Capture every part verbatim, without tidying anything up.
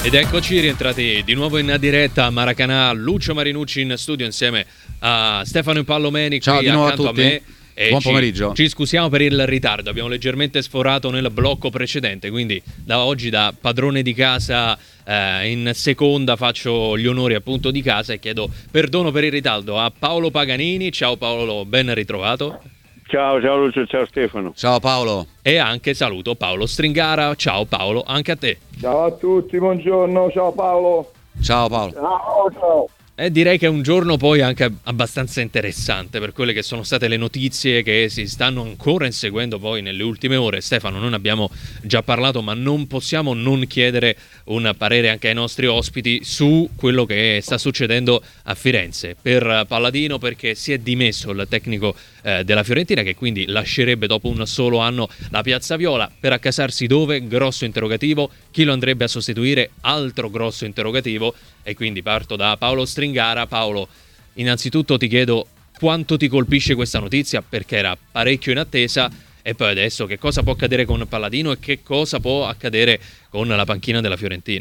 Ed eccoci rientrati di nuovo in diretta a Maracanã, Lucio Marinucci in studio insieme a Stefano Impallomeni. Ciao qui di nuovo accanto a tutti. A me. E Buon ci, pomeriggio. Ci scusiamo per il ritardo, abbiamo leggermente sforato nel blocco precedente, quindi da oggi da padrone di casa eh, in seconda faccio gli onori appunto di casa e chiedo perdono per il ritardo a Paolo Paganini. Ciao Paolo, ben ritrovato. Ciao, ciao Lucio, ciao Stefano. Ciao Paolo. E anche saluto Paolo Stringara. Ciao Paolo, anche a te. Ciao a tutti, buongiorno, ciao Paolo. Ciao Paolo. Ciao, ciao. E direi che è un giorno poi anche abbastanza interessante per quelle che sono state le notizie che si stanno ancora inseguendo poi nelle ultime ore. Stefano, noi ne abbiamo già parlato, ma non possiamo non chiedere un parere anche ai nostri ospiti su quello che sta succedendo a Firenze per Palladino, perché si è dimesso il tecnico eh, della Fiorentina, che quindi lascerebbe dopo un solo anno la Piazza Viola. Per accasarsi dove? Grosso interrogativo. Chi lo andrebbe a sostituire? Altro grosso interrogativo. E quindi parto da Paolo Stringara. Paolo, innanzitutto ti chiedo quanto ti colpisce questa notizia, perché era parecchio in attesa, e poi adesso che cosa può accadere con Palladino e che cosa può accadere con la panchina della Fiorentina.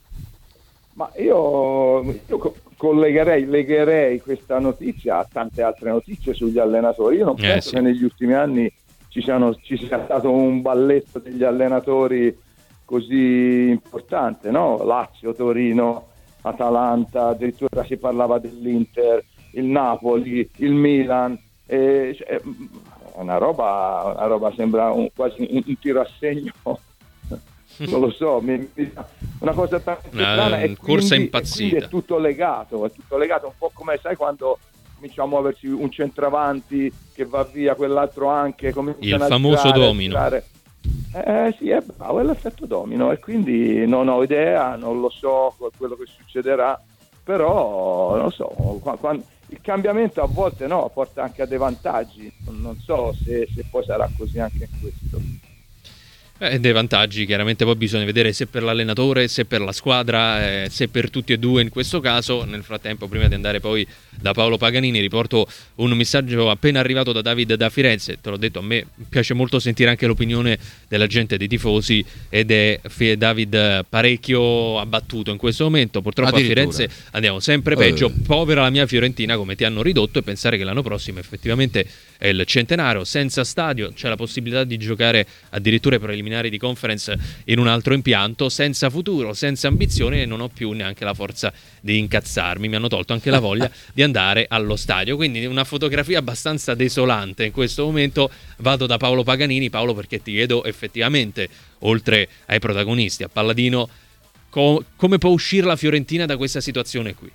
Ma io, io co- collegherei, legherei questa notizia a tante altre notizie sugli allenatori. Io non Eh, penso sì. che negli ultimi anni ci, siano, ci sia stato un balletto degli allenatori così importante, no? Lazio, Torino, Atalanta, addirittura si parlava dell'Inter, il Napoli, il Milan, e, cioè, una roba, una roba sembra un, quasi un, un tiro a segno, non lo so, mi, mi, una cosa tanto Una strana, e corsa quindi, impazzita. e quindi è tutto legato, è tutto legato, un po' come sai quando comincia a muoversi un centravanti che va via, quell'altro anche, Il famoso domino. Eh sì, è bravo, è l'effetto domino, e quindi non ho idea, non lo so quello che succederà, però non so, qua- qua- il cambiamento a volte no, porta anche a dei vantaggi, non, non so se, se poi sarà così anche in questo. Eh, dei vantaggi, chiaramente poi bisogna vedere se per l'allenatore, se per la squadra, eh, se per tutti e due in questo caso. Nel frattempo, prima di andare poi da Paolo Paganini, riporto un messaggio appena arrivato da David da Firenze. Te l'ho detto, a me piace molto sentire anche l'opinione della gente, dei tifosi, ed è F- David parecchio abbattuto in questo momento. Purtroppo a Firenze andiamo sempre peggio, Eh. povera la mia Fiorentina come ti hanno ridotto, e pensare che l'anno prossimo effettivamente è il centenario, senza stadio, c'è la possibilità di giocare addirittura i preliminari di conference in un altro impianto, senza futuro, senza ambizione, e non ho più neanche la forza di incazzarmi, mi hanno tolto anche la voglia di andare allo stadio, quindi una fotografia abbastanza desolante in questo momento. Vado da Paolo Paganini. Paolo, perché ti chiedo effettivamente, oltre ai protagonisti, a Palladino, co- come può uscire la Fiorentina da questa situazione qui?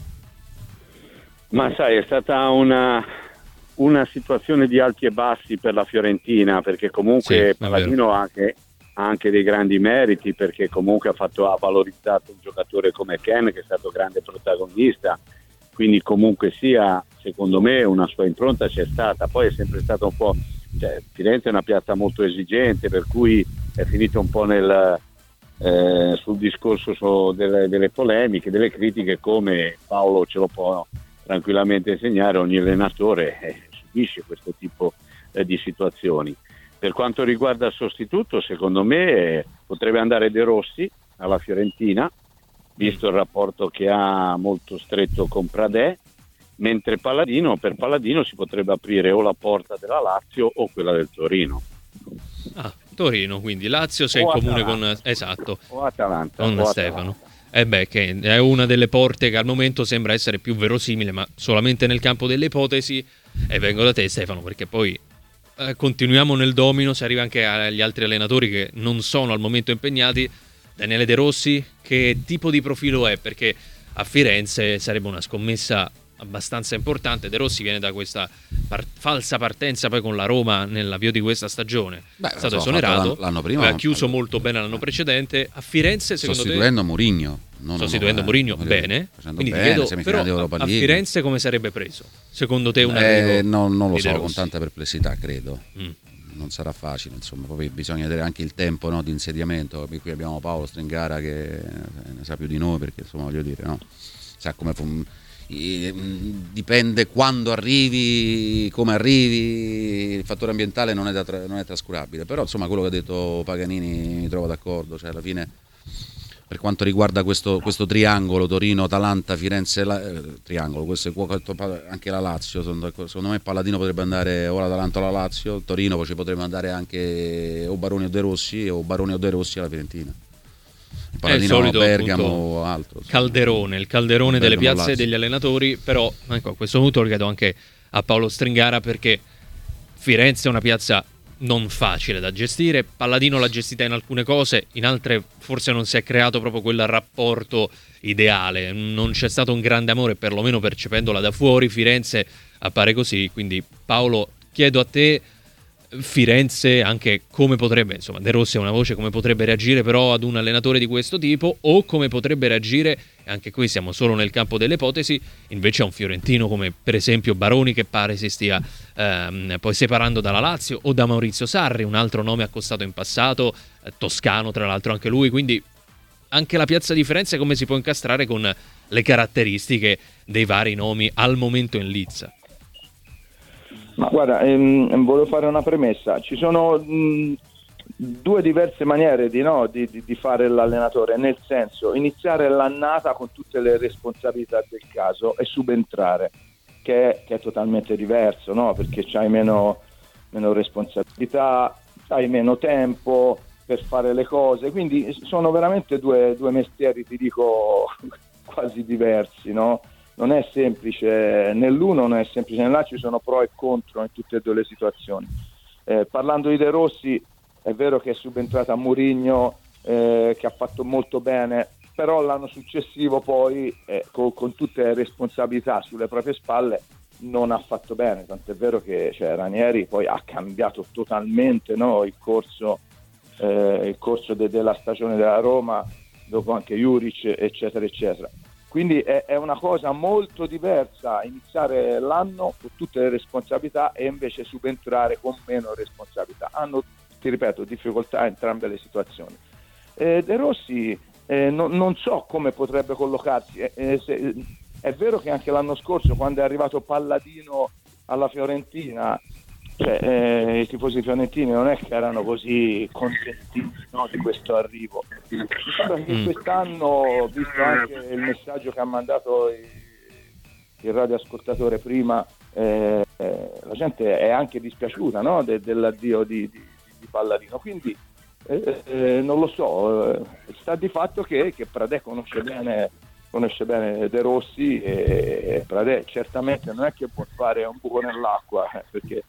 Ma sai, è stata una, una situazione di alti e bassi per la Fiorentina, perché comunque Sì, è Palladino ha anche, ha anche dei grandi meriti, perché comunque ha, fatto, ha valorizzato un giocatore come Ken, che è stato grande protagonista, quindi comunque sia, secondo me una sua impronta c'è stata. Poi è sempre stato un po', cioè, Firenze è una piazza molto esigente, per cui è finito un po' nel, eh, sul discorso su delle, delle polemiche, delle critiche, come Paolo ce lo può tranquillamente insegnare. Ogni allenatore eh, subisce questo tipo eh, di situazioni. Per quanto riguarda il sostituto, secondo me eh, potrebbe andare De Rossi alla Fiorentina, visto il rapporto che ha molto stretto con Pradè, mentre Palladino, per Palladino si potrebbe aprire o la porta della Lazio o quella del Torino. Ah, Torino, quindi Lazio sei in O comune Atalanta. con esatto, O Atalanta. con o Stefano. Atalanta. Eh beh, che è una delle porte che al momento sembra essere più verosimile, ma solamente nel campo delle ipotesi. E vengo da te, Stefano, perché poi eh, continuiamo nel domino, si arriva anche agli altri allenatori che non sono al momento impegnati. Daniele De Rossi, che tipo di profilo è? Perché a Firenze sarebbe una scommessa abbastanza importante. De Rossi viene da questa par- falsa partenza poi con la Roma nell'avvio di questa stagione. Beh, è stato lo so, esonerato l'anno- l'anno prima, aveva chiuso allora, molto bene l'anno precedente. A Firenze, secondo sostituendo te, Mourinho. No, no, sostituendo no, Mourinho, eh, voglio bene. dire, facendo Quindi bene, ti chiedo, semifinale però, di Europa a, a League. Firenze come sarebbe preso? Secondo te un Eh, arrivo no, non lo di De so, Rossi? con tanta perplessità credo. Mm. Non sarà facile, insomma, poi bisogna vedere anche il tempo, no, di insediamento. Qui abbiamo Paolo Stringara che ne sa più di noi, perché insomma, voglio dire, no, sa come fu- i- dipende quando arrivi, come arrivi, il fattore ambientale non è, da tra- non è trascurabile, però insomma quello che ha detto Paganini mi trovo d'accordo, cioè alla fine per quanto riguarda questo, questo triangolo Torino, Atalanta, Firenze, la, eh, triangolo, questo è anche la Lazio, secondo me Palladino potrebbe andare o l'Atalanta o la Lazio, Torino poi ci potrebbe andare anche o Baroni o De Rossi o Baroni o De Rossi alla Fiorentina. È il solito Bergamo o altro. Calderone, il calderone delle Bergamo, piazze e Lazio. degli allenatori, però ecco, a questo punto lo chiedo anche a Paolo Stringara, perché Firenze è una piazza non facile da gestire, Palladino l'ha gestita in alcune cose, in altre forse non si è creato proprio quel rapporto ideale, non c'è stato un grande amore, perlomeno percependola da fuori. Firenze appare così, quindi Paolo, chiedo a te, Firenze anche come potrebbe, insomma De Rossi è una voce, come potrebbe reagire però ad un allenatore di questo tipo, o come potrebbe reagire, e anche qui siamo solo nel campo delle ipotesi, invece a un fiorentino come per esempio Baroni, che pare si stia ehm, poi separando dalla Lazio, o da Maurizio Sarri, un altro nome accostato in passato, eh, toscano tra l'altro anche lui, quindi anche la piazza di Firenze come si può incastrare con le caratteristiche dei vari nomi al momento in lizza? Ma guarda, ehm, volevo fare una premessa. Ci sono mh, due diverse maniere di, no, di, di, di fare l'allenatore, nel senso iniziare l'annata con tutte le responsabilità del caso e subentrare, che è, che è totalmente diverso, no? Perché c'hai meno, meno responsabilità, hai meno tempo per fare le cose, quindi sono veramente due, due mestieri, ti dico, quasi diversi, no? Non è semplice nell'uno, non è semplice nell'altro, ci sono pro e contro in tutte e due le situazioni. Eh, parlando di De Rossi, è vero che è subentrata a Mourinho, eh, che ha fatto molto bene, però l'anno successivo poi, eh, con, con tutte le responsabilità sulle proprie spalle, non ha fatto bene, tant'è vero che cioè, Ranieri poi ha cambiato totalmente, no, il corso, eh, il corso de- della stagione della Roma, dopo anche Juric, eccetera, eccetera. Quindi è, è una cosa molto diversa iniziare l'anno con tutte le responsabilità e invece subentrare con meno responsabilità. Hanno, ti ripeto, difficoltà in entrambe le situazioni. Eh, De Rossi eh, no, non so come potrebbe collocarsi. Eh, eh, se, è vero che anche l'anno scorso, quando è arrivato Palladino alla Fiorentina, cioè, eh, i tifosi fiorentini non è che erano così contenti, no, di questo arrivo. Mi sembra che quest'anno, visto anche il messaggio che ha mandato il, il radioascoltatore prima, eh, eh, la gente è anche dispiaciuta, no, de, dell'addio di, di, di Palladino. Quindi eh, eh, non lo so, eh, sta di fatto che, che Pradè conosce bene, conosce bene De Rossi, e Pradè certamente non è che può fare un buco nell'acqua, eh, perché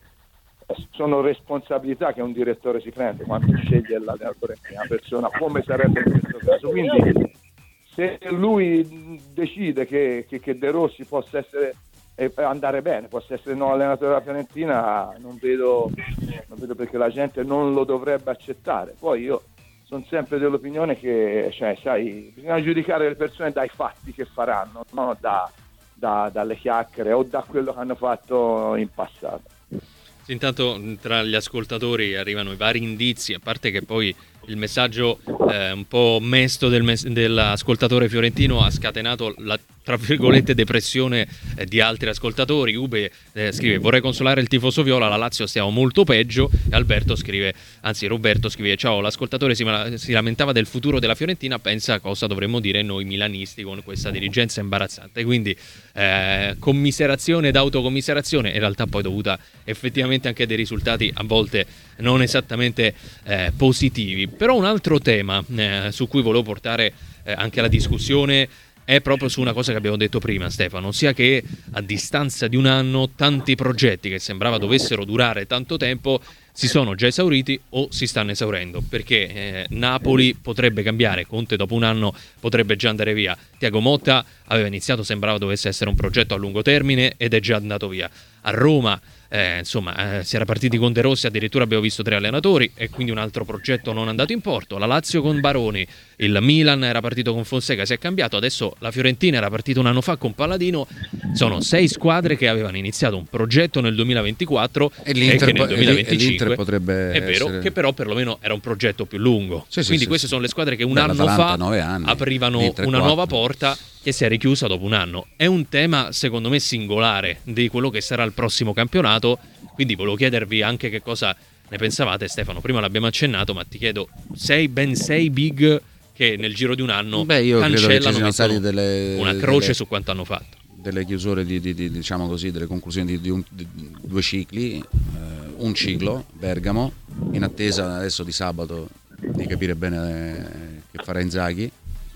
sono responsabilità che un direttore si prende quando sceglie l'allenatore di una persona, come sarebbe in questo caso. Quindi se lui decide che, che, che De Rossi possa essere eh, andare bene, possa essere il nuovo allenatore della Fiorentina, non vedo, non vedo perché la gente non lo dovrebbe accettare. Poi io sono sempre dell'opinione che, cioè, sai, bisogna giudicare le persone dai fatti che faranno, non da, da, dalle chiacchiere o da quello che hanno fatto in passato. Intanto tra gli ascoltatori arrivano i vari indizi, a parte che poi il messaggio eh, un po' mesto del mes- dell'ascoltatore fiorentino ha scatenato la, tra virgolette, depressione eh, di altri ascoltatori. Ube eh, scrive: vorrei consolare il tifoso viola, la Lazio stiamo molto peggio. E Alberto scrive, anzi Roberto scrive: ciao, l'ascoltatore si, si lamentava del futuro della Fiorentina, pensa cosa dovremmo dire noi milanisti con questa dirigenza imbarazzante. Quindi eh, commiserazione ed autocommiserazione, in realtà poi dovuta effettivamente anche a dei risultati a volte non esattamente eh, positivi. Però un altro tema eh, su cui volevo portare eh, anche la discussione è proprio su una cosa che abbiamo detto prima, Stefano, ossia che a distanza di un anno tanti progetti che sembrava dovessero durare tanto tempo si sono già esauriti o si stanno esaurendo, perché eh, Napoli potrebbe cambiare, Conte dopo un anno potrebbe già andare via, Thiago Motta aveva iniziato, sembrava dovesse essere un progetto a lungo termine ed è già andato via. A Roma eh, insomma eh, si era partiti con De Rossi, addirittura abbiamo visto tre allenatori e quindi un altro progetto non andato in porto. La Lazio con Baroni, il Milan era partito con Fonseca, si è cambiato, adesso la Fiorentina era partita un anno fa con Palladino. Sono sei squadre che avevano iniziato un progetto nel duemilaventiquattro e, e che nel duemilaventicinque potrebbe è vero essere... che però perlomeno era un progetto più lungo, sì, quindi sì, queste sì, sono le squadre che un Beh, anno fa anni, aprivano l'Inter una quattro. Nuova porta che si è richiusa dopo un anno. È un tema secondo me singolare di quello che sarà il prossimo campionato, quindi volevo chiedervi anche che cosa ne pensavate. Stefano, prima l'abbiamo accennato, ma ti chiedo, sei ben sei big che che nel giro di un anno Beh, io credo che ci cancellano, siano stati mettono delle, una croce delle, su quanto hanno fatto. delle chiusure di, di, di diciamo così, delle conclusioni di, di, un, di due cicli, eh, un ciclo Bergamo, in attesa adesso di sabato di capire bene che farà Inzaghi,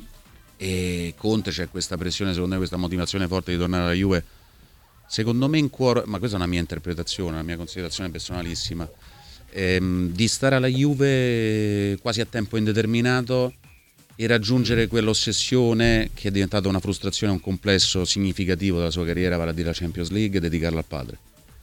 e Conte c'è questa pressione, secondo me, questa motivazione forte di tornare alla Juve, secondo me in cuore, ma questa è una mia interpretazione, una mia considerazione personalissima, ehm, di stare alla Juve quasi a tempo indeterminato e raggiungere quell'ossessione che è diventata una frustrazione, un complesso significativo della sua carriera, vale a dire la Champions League, e dedicarla al padre.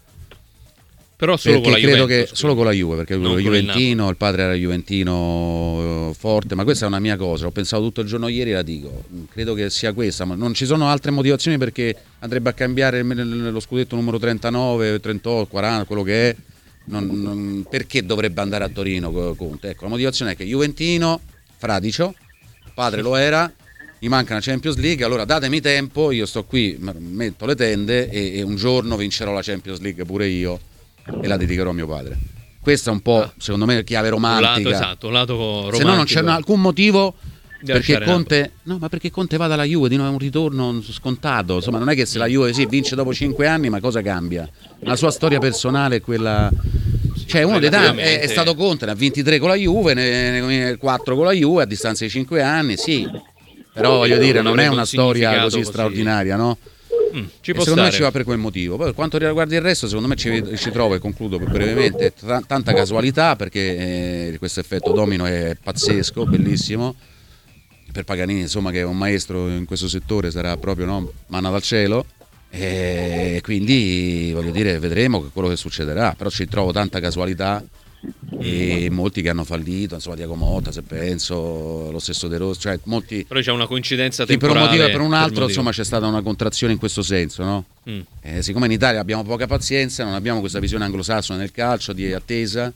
Però solo perché con la credo Juventus, che solo con la Juve, perché lui è juventino, il padre era juventino forte, ma questa è una mia cosa, ho pensato tutto il giorno ieri e la dico, credo che sia questa, ma non ci sono altre motivazioni, perché andrebbe a cambiare lo scudetto numero trentanove, trentotto, quaranta, quello che è, non, non, perché dovrebbe andare a Torino Conte? Ecco, la motivazione è che juventino, fradicio, padre lo era, mi manca una Champions League, allora datemi tempo, io sto qui, metto le tende e, e un giorno vincerò la Champions League pure io e la dedicherò a mio padre. Questa è un po', ah, secondo me, chiave romantica. Un lato, esatto, un lato romantico. Se no non c'è alcun motivo perché Conte, Napoli. no, ma perché Conte va dalla Juve, di nuovo un ritorno scontato. Insomma, non è che se la Juve sì, vince dopo cinque anni, ma cosa cambia? La sua storia personale è quella. Cioè, uno dei tanti è, è stato Conte, ne ha ventitré con la Juve, ne, ne quattro con la Juve a distanza di cinque anni, sì. Però voglio dire, non è una storia così, così straordinaria, no? Mm, ci può secondo stare. Me ci va per quel motivo. Poi per quanto riguarda il resto, secondo me ci, ci trovo, e concludo brevemente, t- tanta casualità, perché eh, questo effetto domino è pazzesco, bellissimo. Per Paganini, insomma, che è un maestro in questo settore, sarà proprio, no, manna dal cielo, e quindi voglio dire, vedremo quello che succederà. Però ci trovo tanta casualità e molti che hanno fallito, insomma, Diego Motta, se penso, lo stesso De Rossi, cioè molti. Però c'è una coincidenza sì, temporale. Per un motivo e per un altro, per insomma, c'è stata una contrazione in questo senso, no? Mm. Eh, siccome in Italia abbiamo poca pazienza, non abbiamo questa visione anglosassone nel calcio di attesa.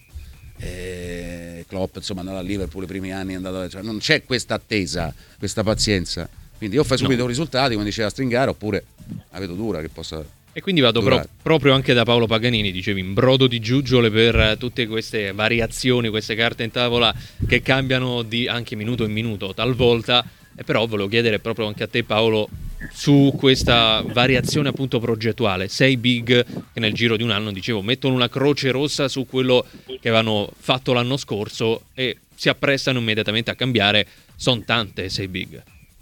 Eh, Klopp, insomma, è andato a Liverpool i primi anni, è andato, cioè, non c'è questa attesa, questa pazienza. Quindi o fai subito no. risultati, come diceva Stringara, oppure la vedo dura che possa. E quindi vado pro- proprio anche da Paolo Paganini, dicevi, in brodo di giuggiole per tutte queste variazioni, queste carte in tavola che cambiano di anche minuto in minuto talvolta. E però volevo chiedere proprio anche a te, Paolo, su questa variazione appunto progettuale. Sei big che nel giro di un anno, dicevo, mettono una croce rossa su quello che avevano fatto l'anno scorso e si apprestano immediatamente a cambiare. Sono tante sei big.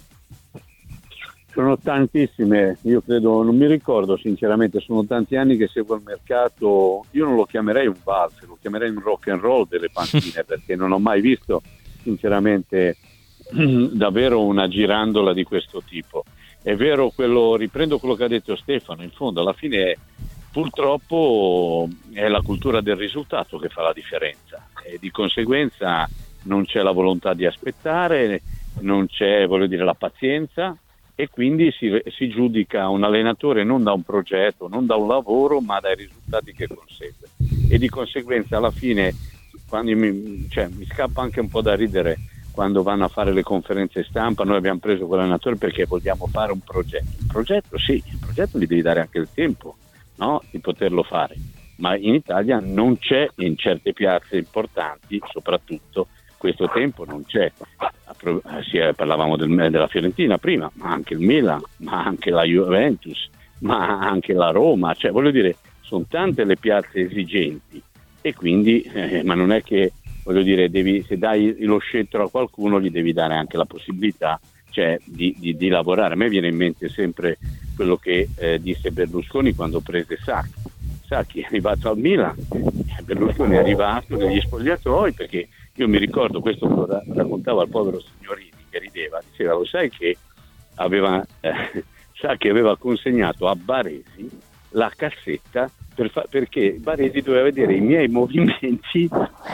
Sono tantissime, io credo, non mi ricordo sinceramente, sono tanti anni che seguo il mercato, io non lo chiamerei un valzer, lo chiamerei un rock and roll delle panchine, perché non ho mai visto sinceramente davvero una girandola di questo tipo. È vero, quello, riprendo quello che ha detto Stefano, in fondo alla fine è, purtroppo è la cultura del risultato che fa la differenza e di conseguenza non c'è la volontà di aspettare, non c'è, voglio dire, la pazienza, e quindi si, si giudica un allenatore non da un progetto, non da un lavoro, ma dai risultati che consegue, e di conseguenza alla fine quando mi, cioè, mi scappa anche un po' da ridere quando vanno a fare le conferenze stampa. Noi abbiamo preso quell'allenatore perché vogliamo fare un progetto. Il progetto sì, il progetto gli devi dare anche il tempo, no? Di poterlo fare, ma in Italia non c'è, in certe piazze importanti soprattutto questo tempo non c'è. Sì, parlavamo del, della Fiorentina prima, ma anche il Milan, ma anche la Juventus, ma anche la Roma, cioè voglio dire, sono tante le piazze esigenti, e quindi eh, ma non è che, voglio dire, devi, se dai lo scettro a qualcuno gli devi dare anche la possibilità, cioè di, di, di lavorare. A me viene in mente sempre quello che eh, disse Berlusconi quando prese Sacchi. Sacchi è arrivato al Milan, Berlusconi è arrivato negli spogliatoi, perché io mi ricordo, questo lo raccontava al povero Signorini che rideva, diceva, lo sai che aveva eh, Sacchi aveva consegnato a Baresi la cassetta per fa- perché Baresi doveva vedere i miei movimenti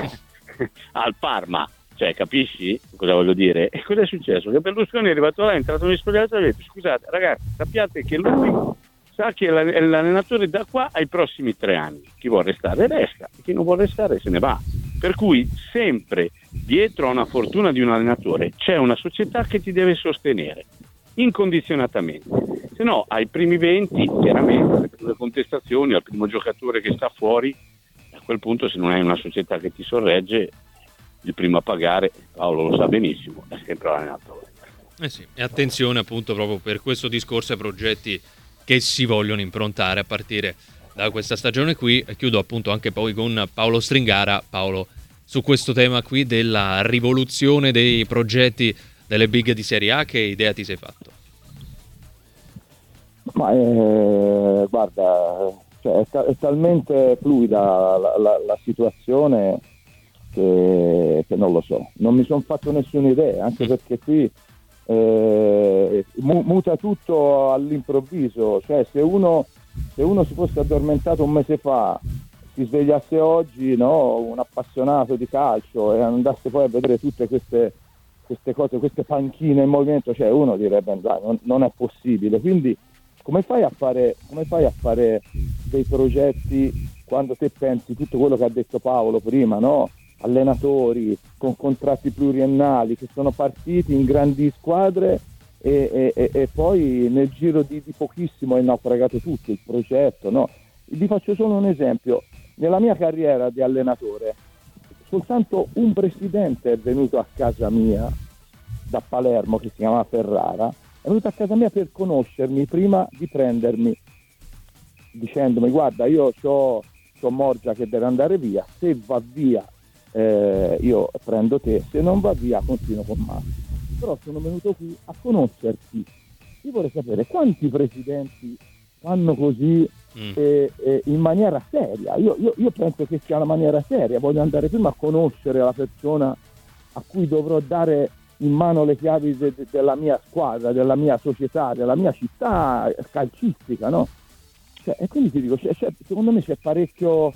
al Parma, cioè capisci cosa voglio dire? E cosa è successo? Che Berlusconi è arrivato là, è entrato negli spogliatoi e ha detto, scusate ragazzi, sappiate che lui sa che è l'allenatore da qua ai prossimi tre anni, chi vuole restare resta, e chi non vuole restare se ne va. Per cui sempre dietro a una fortuna di un allenatore c'è una società che ti deve sostenere incondizionatamente, se no ai primi venti chiaramente, alle prime contestazioni, al primo giocatore che sta fuori, a quel punto se non hai una società che ti sorregge il primo a pagare, Paolo lo sa benissimo, è sempre l'allenatore. Eh sì, e attenzione appunto proprio per questo discorso ai progetti che si vogliono improntare a partire da questa stagione qui. E chiudo appunto anche poi con Paolo Stringara. Paolo, su questo tema qui della rivoluzione dei progetti delle big di Serie A, che idea ti sei fatto? Ma eh, guarda, cioè, è, ta- è talmente fluida la, la, la situazione che, che non lo so, non mi sono fatto nessuna idea, anche perché qui eh, mu- muta tutto all'improvviso, cioè se uno, se uno si fosse addormentato un mese fa, si svegliasse oggi, no, un appassionato di calcio, e andasse poi a vedere tutte queste, queste cose, queste panchine in movimento, cioè uno direbbe dai, non, non è possibile. Quindi come fai a fare, come fai a fare dei progetti quando te pensi tutto quello che ha detto Paolo prima, no? Allenatori con contratti pluriennali che sono partiti in grandi squadre e, e, e poi nel giro di, di pochissimo è naufragato tutto il progetto, no? Vi faccio solo un esempio: nella mia carriera di allenatore soltanto un presidente è venuto a casa mia da Palermo, che si chiama Ferrara, è venuto a casa mia per conoscermi prima di prendermi, dicendomi guarda, io c'ho, c'ho Morgia che deve andare via, se va via eh, io prendo te, se non va via continuo con Massimo. Però sono venuto qui a conoscerti. Io vorrei sapere quanti presidenti fanno così mm. eh, eh, in maniera seria. Io, io, io penso che sia una maniera seria, voglio andare prima a conoscere la persona a cui dovrò dare in mano le chiavi de- de- della mia squadra, della mia società, della mia città calcistica, no? Cioè, e quindi ti dico, c'è, c'è, secondo me c'è parecchio,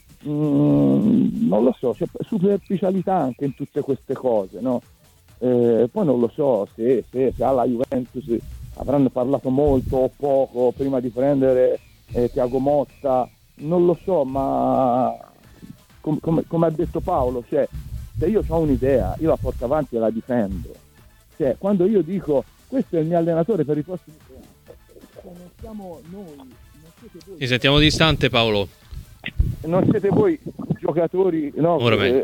mm, non lo so, c'è superficialità anche in tutte queste cose, no? Eh, poi non lo so se, se, se alla Juventus avranno parlato molto o poco prima di prendere eh, Thiago Motta, non lo so, ma com- com- come ha detto Paolo, cioè, se io ho un'idea, io la porto avanti e la difendo. Cioè, quando io dico questo è il mio allenatore per i prossimi tre anni, non siamo noi, non siete voi. Ti sentiamo distante, Paolo. Non siete voi giocatori, no? Ora Eh,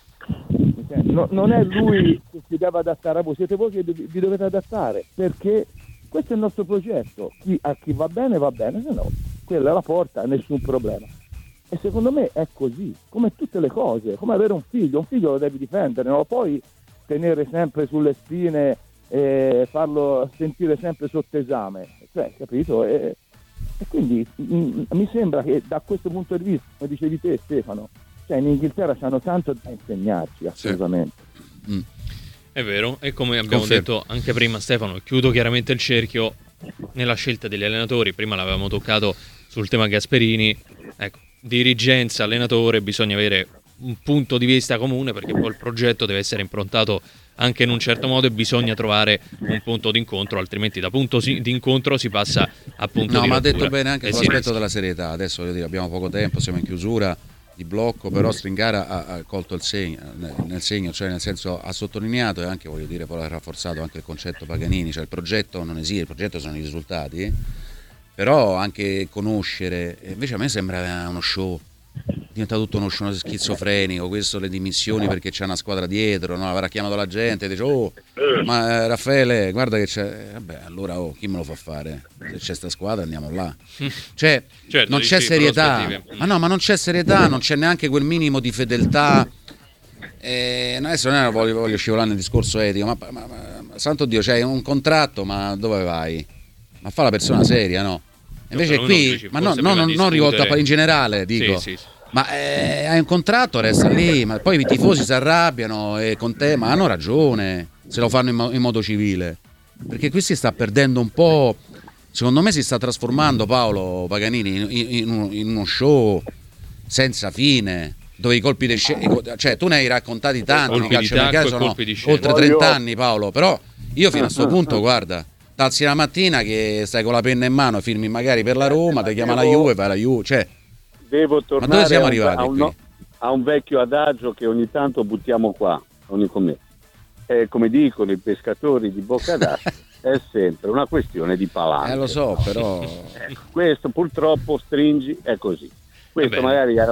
no, non è lui che si deve adattare a voi, siete voi che vi dovete adattare, perché questo è il nostro progetto. Chi, a chi va bene va bene, se no quella è la porta, nessun problema. E secondo me è così, come tutte le cose, come avere un figlio, un figlio lo devi difendere, non lo puoi tenere sempre sulle spine e farlo sentire sempre sotto esame, cioè, capito? E, e quindi mh, mi sembra che da questo punto di vista, come dicevi te Stefano, cioè in Inghilterra c'hanno tanto da insegnarci, assolutamente. Sì. Mm. È vero, e come abbiamo Confermo. detto anche prima Stefano, chiudo chiaramente il cerchio nella scelta degli allenatori. Prima l'avevamo toccato sul tema Gasperini, ecco, dirigenza, allenatore, bisogna avere un punto di vista comune, perché poi il progetto deve essere improntato anche in un certo modo e bisogna trovare un punto d'incontro, altrimenti da punto si- d'incontro si passa a punto No, di ma ha rottura. detto bene anche E si sull'aspetto rischia. della serietà. Adesso voglio dire, abbiamo poco tempo, siamo in chiusura di blocco, però Stringara ha, ha colto il segno, nel segno, cioè nel senso ha sottolineato e anche, voglio dire, poi ha rafforzato anche il concetto Paganini, cioè il progetto non esiste, il progetto sono i risultati, però anche conoscere, invece a me sembra uno show, diventa tutto uno show schizofrenico, questo le dimissioni perché c'è una squadra dietro, no? Avrà chiamato la gente e dice oh ma eh, Raffaele guarda che c'è, vabbè allora oh, chi me lo fa fare, se c'è sta squadra andiamo là, cioè Certo, non c'è dici, serietà, prospettive. ma no, ma non c'è serietà, non c'è neanche quel minimo di fedeltà. Eh, adesso non è, voglio, voglio scivolare nel discorso etico, ma, ma, ma, ma santo Dio, c'hai un contratto, ma dove vai? Ma fa la persona seria, no? Invece No, qui, no, dici, ma no, forse no, prima non, di non rivolto a, discutere- in generale, dico. Sì, sì, sì. Ma eh, hai un contratto, resta lì, ma poi i tifosi si arrabbiano e con te, ma hanno ragione se lo fanno in, mo- in modo civile, perché qui si sta perdendo un po', secondo me si sta trasformando Paolo Paganini in, in, in, in uno show senza fine, dove i colpi di scena, cioè tu ne hai raccontati tanti di Colpi di calcio perché tacco e sono colpi di scena. oltre Voglio- trenta anni Paolo, però io fino a sto punto guarda, t'alzi la mattina che stai con la penna in mano, firmi magari per la Roma, ti chiama la Juve, fai la Juve, cioè Devo dove tornare siamo a, un, arrivati a, un, qui? no- a un vecchio adagio che ogni tanto buttiamo qua, ogni commento. Eh, come dicono i pescatori di Bocca d'Asta, è sempre una questione di palanca. Eh lo so, però Questo purtroppo stringi è così. Questo bene. magari era,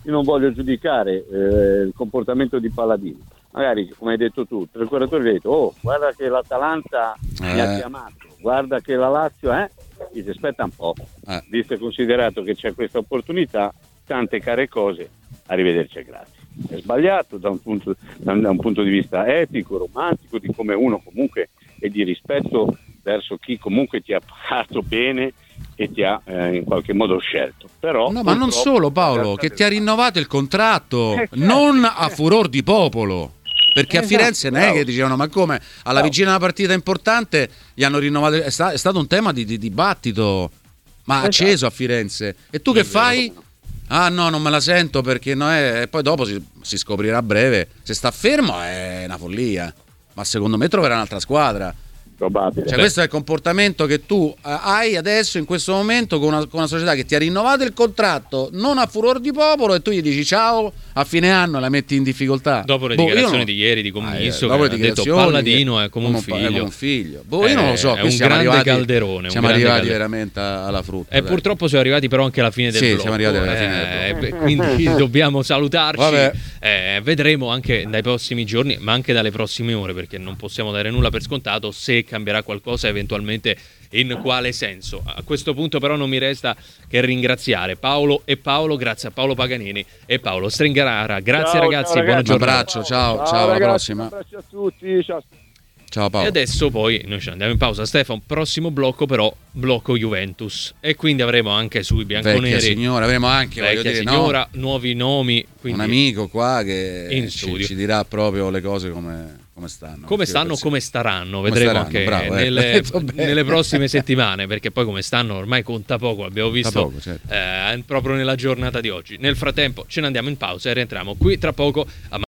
io non voglio giudicare eh, il comportamento di Palladini. Magari, come hai detto tu, il procuratore ha detto, oh, guarda che l'Atalanta eh. mi ha chiamato, guarda che la Lazio, eh, dice, aspetta un po', Eh. visto e considerato che c'è questa opportunità, tante care cose, arrivederci e grazie. È sbagliato da un punto, da un punto di vista etico, romantico, di come uno comunque, e di rispetto verso chi comunque ti ha pagato bene e ti ha eh, in qualche modo scelto. Però, no, ma non solo, Paolo, che ti ha rinnovato il contratto, Eh, certo, non a certo. furor di popolo. Perché Esatto, a Firenze non è bravo. che dicevano, ma come alla Bravo. vigilia di una partita importante gli hanno rinnovato, è, sta- è stato un tema di, di dibattito, ma Esatto. acceso a Firenze. E tu che È vero, fai? come no. Ah no, non me la sento perché no è... E poi dopo si, si scoprirà a breve. Se sta fermo è una follia, ma secondo me troverà un'altra squadra. Probabile. Cioè, questo è il comportamento che tu eh, hai adesso in questo momento con una, con una società che ti ha rinnovato il contratto non a furor di popolo, e tu gli dici ciao a fine anno e la metti in difficoltà. Dopo le Boh, io dichiarazioni non- di ieri di Commisso, Ah, eh, dopo che le ha detto dichiarazioni Palladino che- è come un pa- è figlio. come un figlio. Boh, io non lo so, È qui un siamo grande arrivati, calderone, un siamo grande arrivati calderone. veramente alla frutta. E dai. purtroppo siamo arrivati però anche alla fine del Sì, blocco. siamo arrivati alla fine Eh, del beh, quindi dobbiamo salutarci. Vabbè. Eh, vedremo anche dai prossimi giorni, ma anche dalle prossime ore, perché non possiamo dare nulla per scontato, se cambierà qualcosa, eventualmente in quale senso. A questo punto però non mi resta che ringraziare Paolo e Paolo, grazie a Paolo Paganini e Paolo Stringarara. Grazie Ciao, ragazzi, ciao, buona ragazzi. Un giornata. abbraccio, ciao, ciao, Ciao, alla ragazzi, prossima. Un abbraccio a tutti, ciao. Ciao E Paolo. adesso poi noi ci andiamo in pausa, Stefano, prossimo blocco però, blocco Juventus, e quindi avremo anche sui Vecchia bianconeri signora, avremo anche, voglio vecchia dire, no? signora, nuovi nomi, quindi un amico qua che in ci, studio. ci dirà proprio le cose come, come stanno. come Sì, stanno, penso- come staranno, Come vedremo staranno, anche bravo, eh. nelle, L'hai detto bene. nelle prossime settimane, perché poi come stanno ormai conta poco, abbiamo visto poco, certo. eh, proprio nella giornata di oggi. Nel frattempo ce ne andiamo in pausa e rientriamo qui tra poco a